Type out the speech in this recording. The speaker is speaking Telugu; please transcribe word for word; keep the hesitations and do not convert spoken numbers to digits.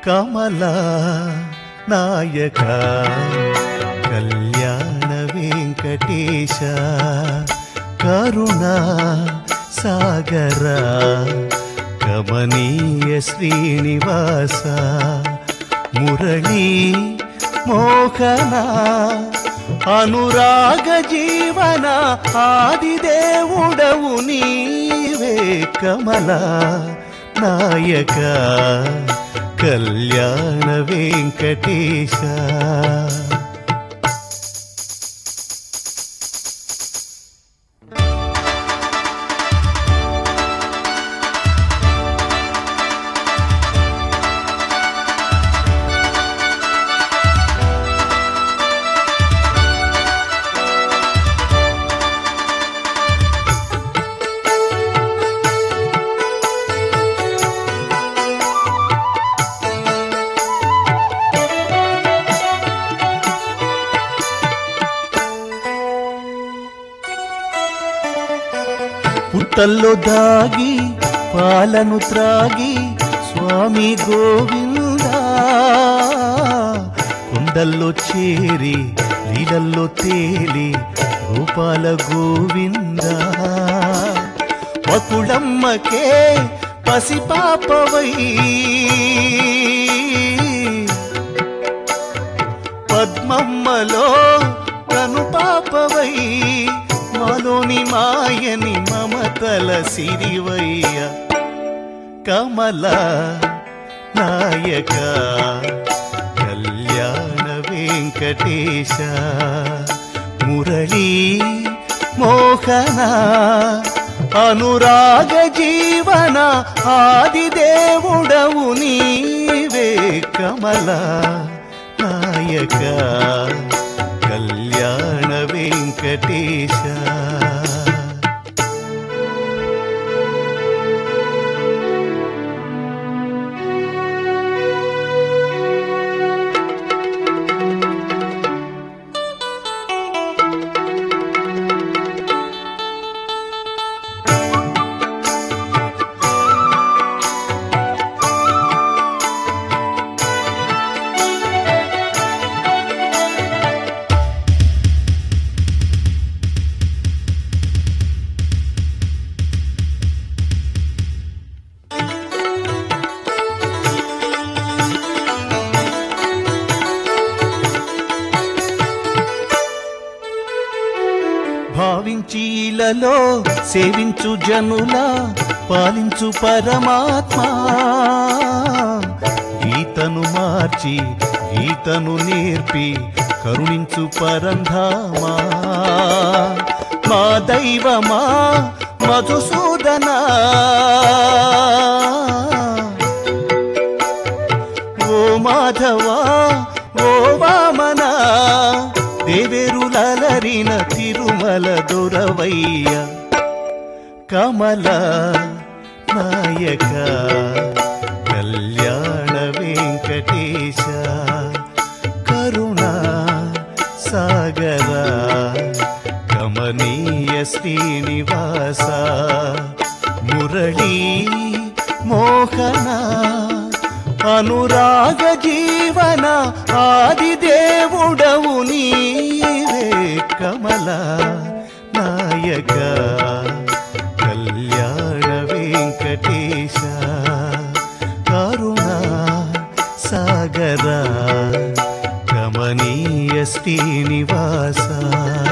కమలా నాయక కళ్యాణ వెంకటేశ కరుణా సాగర కమనీయ శ్రీనివాస మురళీ మోహన అనురాగ జీవన ఆదిదేవుడవు నీవే కమలా నాయక కళ్యాణ వెంకటేశ. పుట్టల్లో దాగి పాలను త్రాగి స్వామి గోవిందా కుండల్లో చేరి లీలల్లో తేలి గోపాల గోవిందా వకుళమ్మకే పసిపాపవై పద్మమ్మలో కను పాపవై మాలోని మాయని మమతల సిరివయ్య కమలా నాయక కళ్యాణ వెంకటేశ మురళీ మోహన అనురాగ జీవన ఆదిదేవుడవు నీవే కమలా నాయక కళ్యాణ వెంకటేశ. భావించీలలో సేవించు జనుల పాలించు పరమాత్మ గీతను మార్చి గీతను నేర్పి కరుణించు పరంధామా మా దైవమా మధుసూదనా ఓ మాధవా ఓ వామనా దేవేరులరిన తిరుమల దొరవయ్య కమలా నాయక కళ్యాణ వెంకటేశ కరుణా సాగర కమనీయ శ్రీనివాస మురళీ మోహన అనురాగ జీవన ఆదిదేవుడవు నీవే కమలా నాయక కళ్యాణ వెంకటేశ కరుణా సాగర కమనీయ శ్రీనివాస.